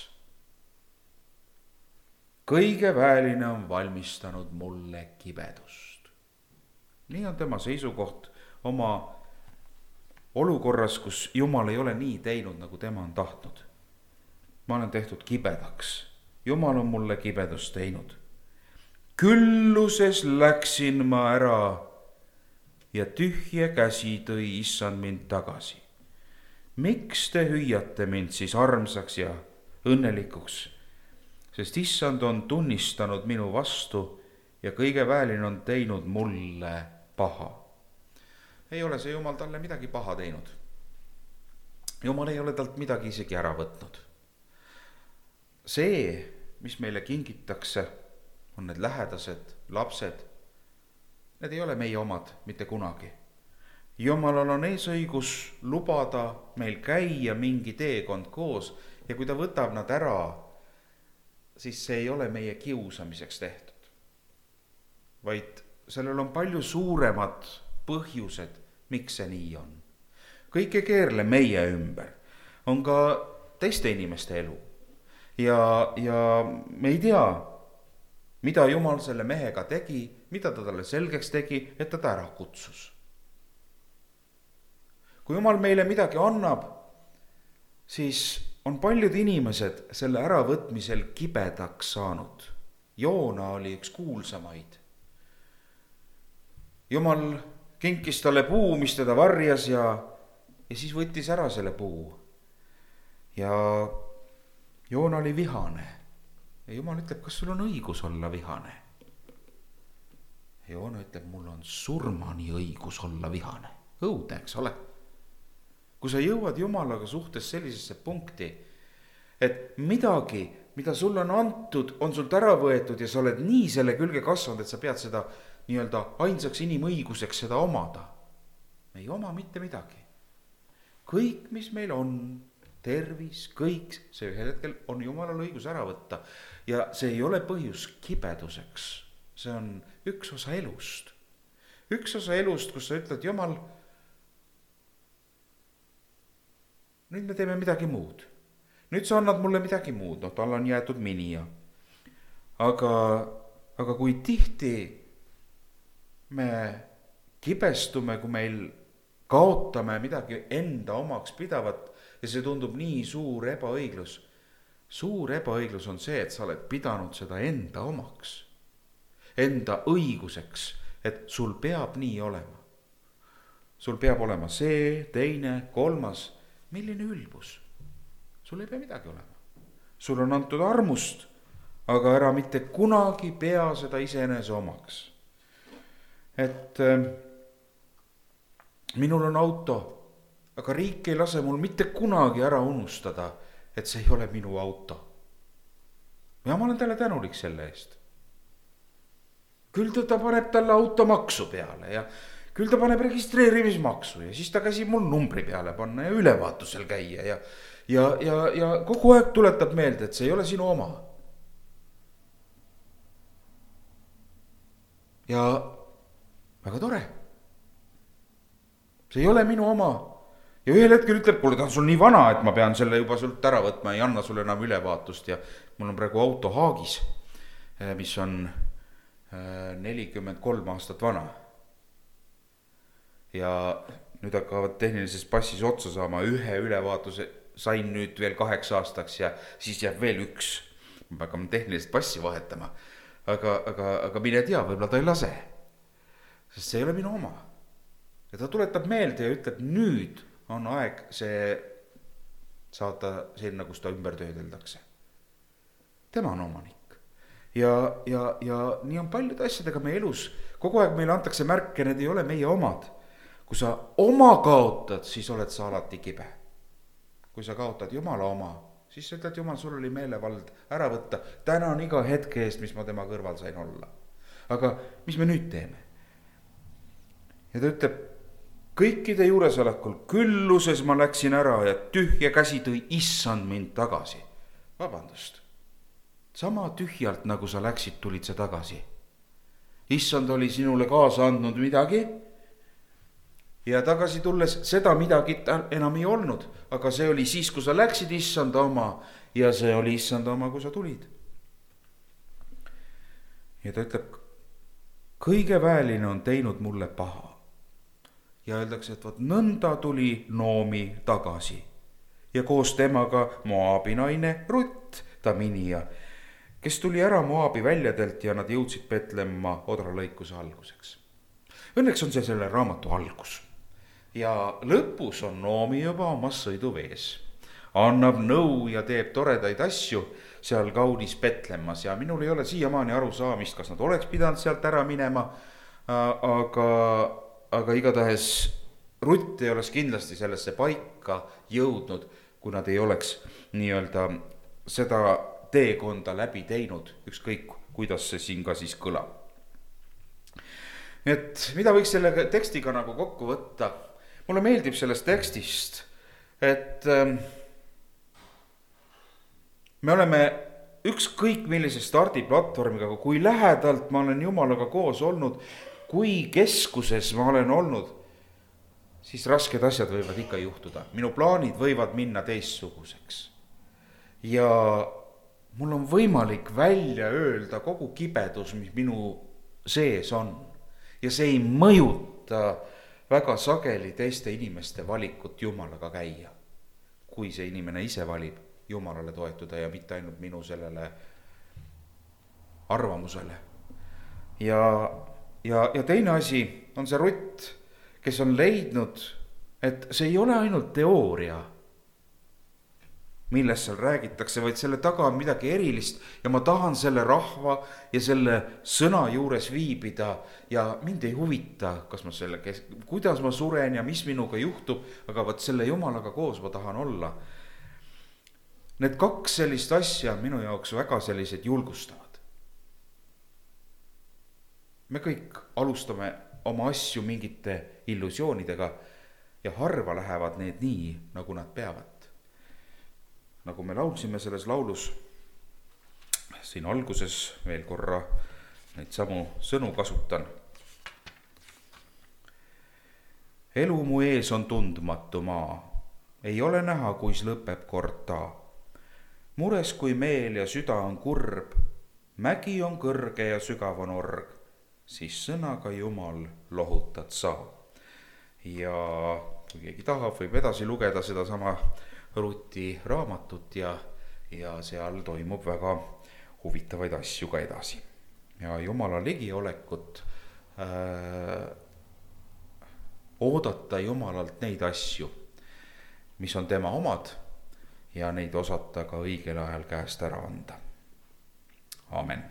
Kõige väeline on valmistanud mulle kibedust. Nii on tema seisukoht oma olukorras, kus Jumal ei ole nii teinud, nagu tema on tahtnud. Ma olen tehtud kibedaks. Jumal on mulle kibedust teinud. Külluses läksin ma ära ja tühje käsi tõi issand mind tagasi. Miks te hüüate mind siis armsaks ja õnnelikuks? Sest issand on tunnistanud minu vastu ja kõige väelin on teinud mulle paha. Ei ole see Jumal talle midagi paha teinud. Jumal ei ole talt midagi isegi ära võtnud. See, mis meile kingitakse, on need lähedased, lapsed. Need ei ole meie omad mitte kunagi. Jumalal on eesõigus lubada meil käia mingi teekond koos ja kui ta võtab nad ära, siis see ei ole meie kiusamiseks tehtud. Vaid sellel on palju suuremad põhjused, miks see nii on. Kõik ei keerle meie ümber. On ka teiste inimeste elu. Ja me ei tea, mida Jumal selle mehega tegi, mida ta talle selgeks tegi, et ta ära kutsus. Kui Jumal meile midagi annab, siis on paljud inimesed selle äravõtmisel kibedaks saanud. Joona oli üks kuulsamaid. Jumal kinkis talle puu, mis teda varjas ja siis võttis ära selle puu. Ja Joona oli vihane. Ja Jumal ütleb, kas sul on õigus olla vihane? Ja Joona ütleb, mul on surmani õigus olla vihane. Õudne, eks ole? Kui sa jõuad Jumalaga suhtes sellisesse punkti, et midagi, mida sul on antud, on sult ära võetud ja sa oled nii selle külge kasvanud, et sa pead seda nii-öelda ainsaks inimõiguseks seda omada. Me ei oma mitte midagi. kõik, mis meil on, tervis, kõik, see ühel hetkel on Jumalal õigus ära võtta. Ja see ei ole põhjus kibeduseks, see on üks osa elust. Üks osa elust, kus sa ütled, Jumal, nüüd me teeme midagi muud. Nüüd sa annad mulle midagi muud, tal on jäetud minija. Aga kui tihti me kibestume, kui meil kaotame midagi enda omaks pidavat ja see tundub nii suur ebaõiglus. Suur ebaõiglus on see, et sa oled pidanud seda enda omaks, enda õiguseks, et sul peab nii olema. Sul peab olema see, teine, kolmas, milline ülbus. Sul ei pea midagi olema. Sul on antud armust, aga ära mitte kunagi pea seda iseenese omaks. Et minul on auto, aga riik ei lase mul mitte kunagi ära unustada, et see ei ole minu auto. Ja ma olen talle tänulik selle eest. Küll ta paneb talle automaksu peale ja küll ta paneb registreerimismaksu ja siis ta käsib mul numbri peale panna ja ülevaatusel käia ja kogu aeg tuletab meelde, et see ei ole sinu oma. Ja väga tore. See ei ole minu oma. Ja ühel hetkel ütleb, kuule, ta on sul nii vana, et ma pean selle juba sult ära võtma, ei anna sulle enam ülevaatust ja mul on praegu auto haagis, mis on 43 aastat vana. Ja nüüd hakkavad tehnilises passis otsa saama, ühe ülevaatuse sain nüüd veel 8 aastaks ja siis jääb veel 1. Ma hakkame tehnilist passi vahetama, aga mine tea, võib-olla ta ei lase, sest see ei ole minu oma. Ja ta tuletab meelde ja ütleb, nüüd on aeg see saata sinna, kus ta ümber töödeldakse. Tema on omanik. Ja nii on paljude asjadega meie elus. Kogu aeg meile antakse märke, need ei ole meie omad. Kui sa oma kaotad, siis oled sa alati kibe. Kui sa kaotad Jumala oma, siis sa ütled, Jumal, sul oli meelevald ära võtta. Tänan iga hetke eest, mis ma tema kõrval sain olla. Aga mis me nüüd teeme? Ja ta ütleb, kõikide juuresolekul külluses ma läksin ära ja tühja käsi tõi issand mind tagasi. Vabandust. Sama tühjalt, nagu sa läksid, tulid sa tagasi. Issand oli sinule kaasa andnud midagi ja tagasi tulles seda midagi enam ei olnud. Aga see oli siis, kui sa läksid issanda oma ja see oli issanda oma, kui sa tulid. Ja ta ütleb, kõige väeline on teinud mulle paha. Ja öeldakse, et võt nõnda tuli Noomi tagasi ja koos temaga Moabi naine Rutt, ta minija, kes tuli ära Moabi väljadelt ja nad jõudsid Betlemma odralõikuse alguseks. Õnneks on see selle raamatu algus ja lõpus on Noomi juba omas sõiduvees. Annab nõu ja teeb toredaid asju seal kaunis Betlemmas ja minul ei ole siiamaani aru saamist, kas nad oleks pidanud sealt ära minema, aga igatahes Rutt ei oleks kindlasti sellesse paika jõudnud, kui nad ei oleks nii-öelda seda teekonda läbi teinud, ükskõik kuidas see siin ka siis kõlab. Et mida võiks selle tekstiga nagu kokku võtta? Mulle meeldib sellest tekstist, et me oleme ükskõik millise stardiplatvormiga, kui lähedalt ma olen Jumalaga koos olnud, kui keskuses ma olen olnud, siis rasked asjad võivad ikka juhtuda. Minu plaanid võivad minna teistsuguseks. Ja mul on võimalik välja öelda kogu kibedus, mis minu sees on. Ja see ei mõjuta väga sageli teiste inimeste valikut Jumalaga käia. Kui see inimene ise valib Jumalale toetuda ja mitte ainult minu sellele arvamusele. Ja teine asi on see Rutt, kes on leidnud, et see ei ole ainult teooria, millest seal räägitakse, vaid selle taga on midagi erilist ja ma tahan selle rahva ja selle sõna juures viibida ja mind ei huvita, kas ma kuidas ma suren ja mis minuga juhtub, aga võt selle Jumalaga koos ma tahan olla. Need 2 sellist asja on minu jaoks väga sellised julgustavad. Me kõik alustame oma asju mingite illusioonidega ja harva lähevad need nii, nagu nad peavad. Nagu me laulsime selles laulus, siin alguses veel korra neid samu sõnu kasutan. Elu mu ees on tundmatu maa, ei ole näha, kuis lõpeb kord ta. Mures kui meel ja süda on kurb, mägi on kõrge ja sügav on org, siis sõnaga Jumal lohutad sa. Ja kui keegi tahab, võib edasi lugeda seda sama Ruti raamatut ja seal toimub väga huvitavaid asju ka edasi. Ja Jumala ligiolekut, oodata Jumalalt neid asju, mis on tema omad ja neid osata ka õigel ajal käest ära anda. Amen.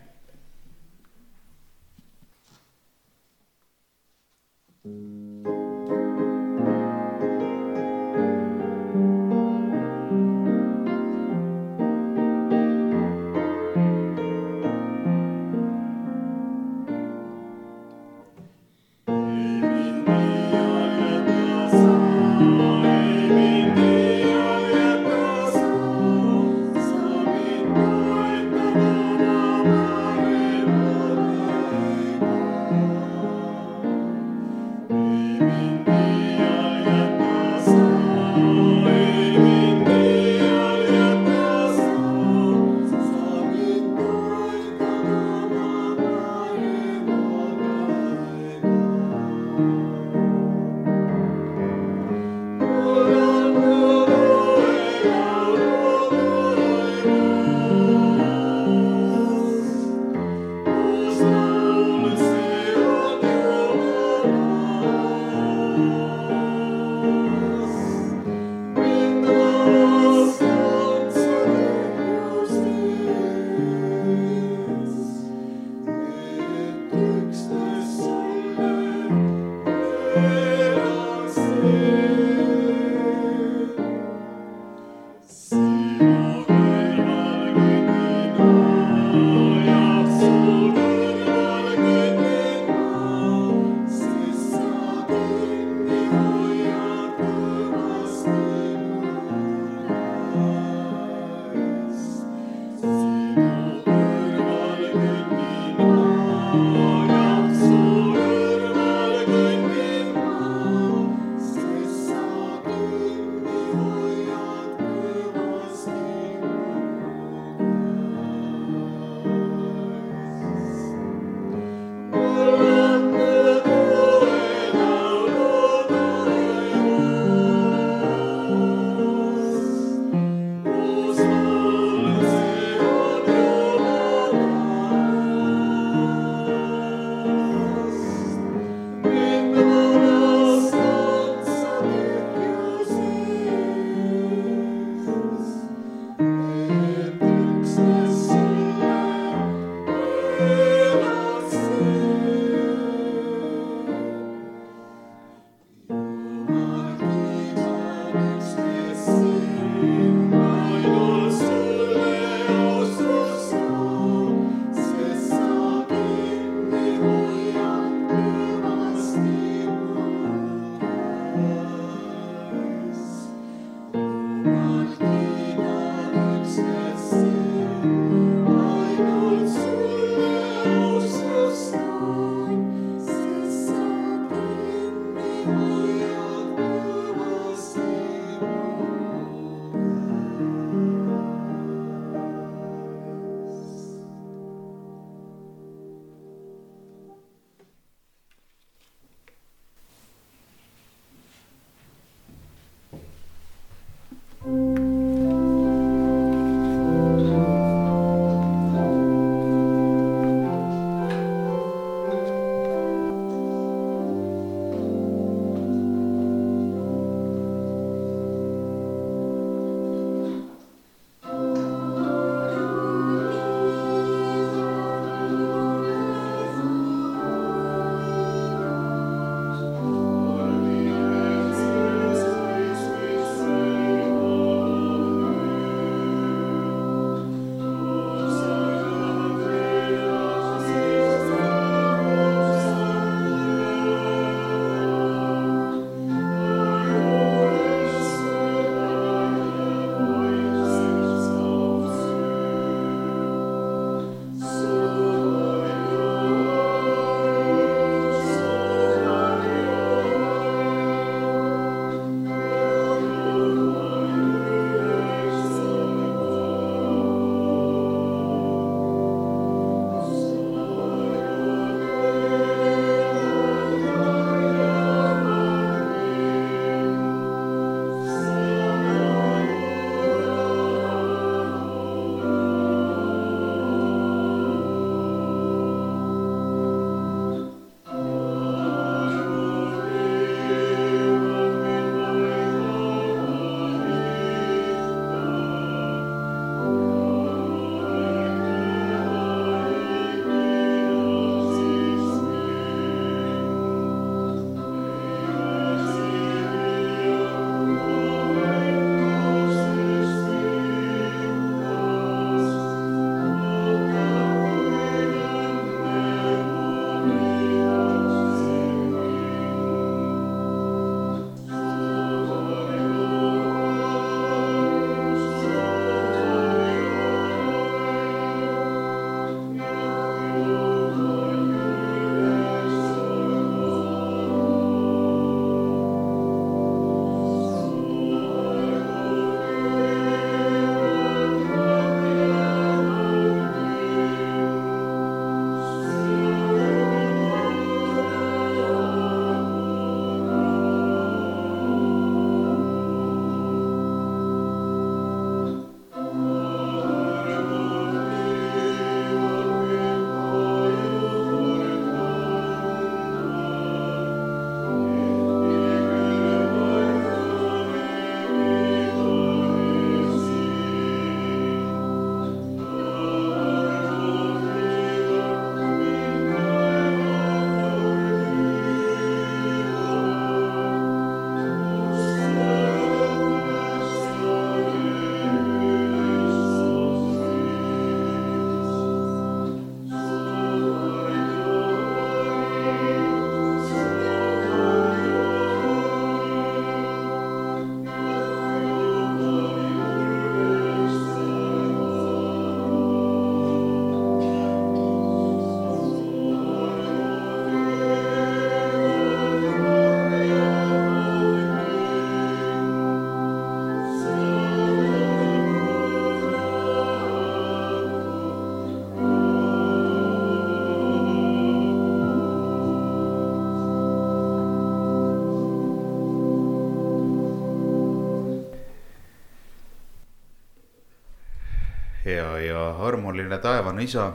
hea ja armuline taevane Isa,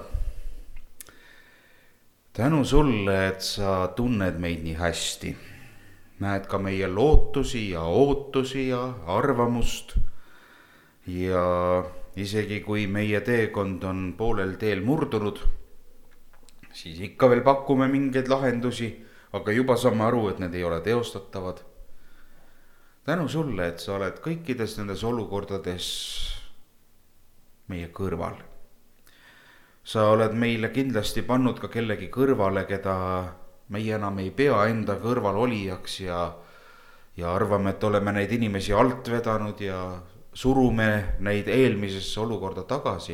tänu sulle, et sa tunned meid nii hästi. Näed ka meie lootusi ja ootusi ja arvamust. Ja isegi kui meie teekond on poolel teel murdunud, siis ikka veel pakume mingeid lahendusi, aga juba saame aru, et need ei ole teostatavad. Tänu sulle, et sa oled kõikides nendes olukordades meie kõrval. Sa oled meile kindlasti pannud ka kellegi kõrvale, keda meie enam ei pea enda kõrval olijaks ja arvame, et oleme neid inimesi alt vedanud ja surume neid eelmisesse olukorda tagasi.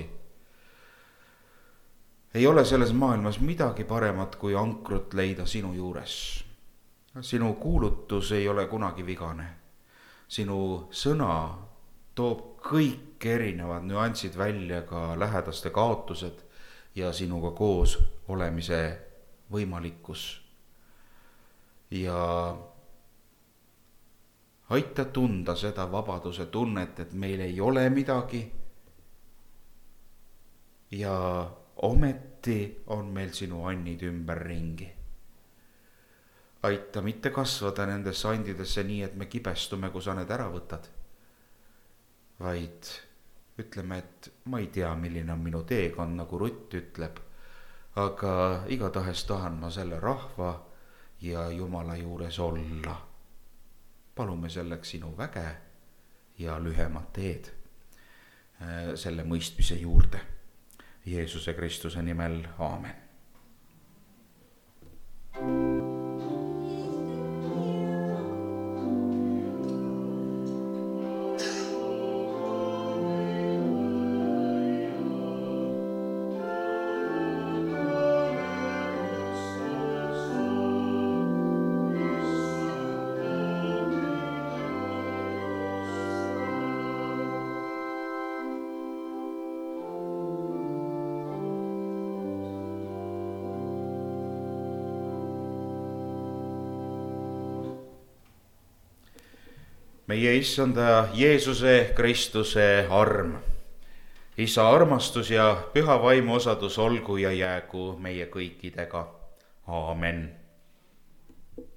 Ei ole selles maailmas midagi paremat, kui ankrut leida sinu juures. Sinu kuulutus ei ole kunagi vigane. Sinu sõna toob kõik erinevad nüansid välja, ka lähedaste kaotused ja sinuga koos olemise võimalikkus. Ja aita tunda seda vabaduse tunnet, et meil ei ole midagi ja ometi on meil sinu annid ümberringi. Aita mitte kasvada nendesse andidesse nii, et me kibestume, kui sa need ära võtad, vaid ütleme, et ma ei tea, milline on minu teekond, nagu Rutt ütleb, aga igatahes tahan ma selle rahva ja Jumala juures olla. Palume selleks sinu väge ja lühemat teed selle mõistmise juurde. Jeesuse Kristuse nimel, aamen. Meie Issanda Jeesuse Kristuse arm, Isa armastus ja püha vaimu osadus olgu ja jäägu meie kõikidega. Aamen.